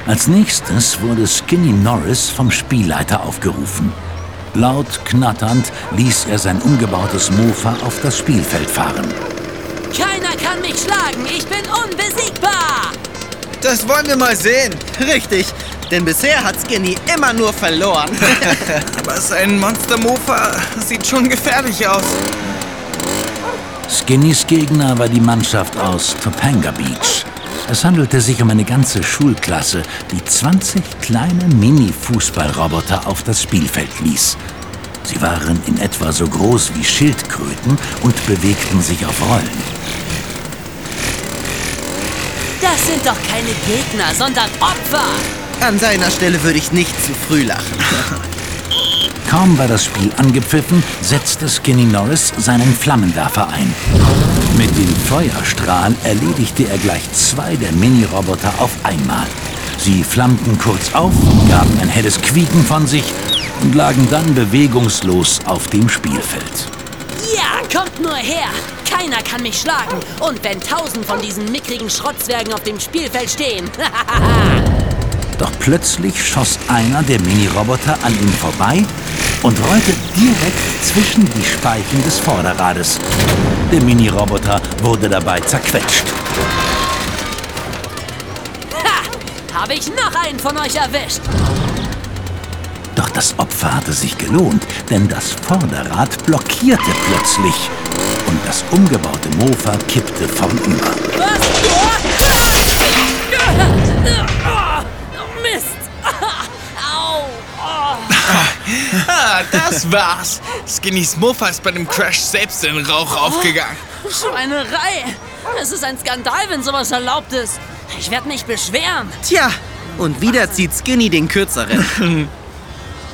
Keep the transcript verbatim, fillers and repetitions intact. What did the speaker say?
Als nächstes wurde Skinny Norris vom Spielleiter aufgerufen. Laut knatternd ließ er sein umgebautes Mofa auf das Spielfeld fahren. Keiner kann mich schlagen, ich bin unbesiegbar! Das wollen wir mal sehen. Richtig, denn bisher hat Skinny immer nur verloren. Aber sein Monster-Mofa sieht schon gefährlich aus. Skinnys Gegner war die Mannschaft aus Topanga Beach. Es handelte sich um eine ganze Schulklasse, die zwanzig kleine Mini-Fußballroboter auf das Spielfeld ließ. Sie waren in etwa so groß wie Schildkröten und bewegten sich auf Rollen. Das sind doch keine Gegner, sondern Opfer! An seiner Stelle würde ich nicht zu früh lachen. Kaum war das Spiel angepfiffen, setzte Skinny Norris seinen Flammenwerfer ein. Mit dem Feuerstrahl erledigte er gleich zwei der Mini-Roboter auf einmal. Sie flammten kurz auf, gaben ein helles Quieken von sich und lagen dann bewegungslos auf dem Spielfeld. Ja, kommt nur her! Keiner kann mich schlagen! Und wenn tausend von diesen mickrigen Schrottzwergen auf dem Spielfeld stehen! Doch plötzlich schoss einer der Mini-Roboter an ihm vorbei und rollte direkt zwischen die Speichen des Vorderrades. Der Mini-Roboter wurde dabei zerquetscht. Ha! Habe ich noch einen von euch erwischt! Doch das Opfer hatte sich gelohnt, denn das Vorderrad blockierte plötzlich und das umgebaute Mofa kippte vornüber. Was? Oh, Mist! Au! Oh. Ah, das war's. Skinnys Mofa ist bei dem Crash selbst in Rauch aufgegangen. Schweinerei! Es ist ein Skandal, wenn sowas erlaubt ist. Ich werde mich beschweren. Tja, und wieder zieht Skinny den Kürzeren.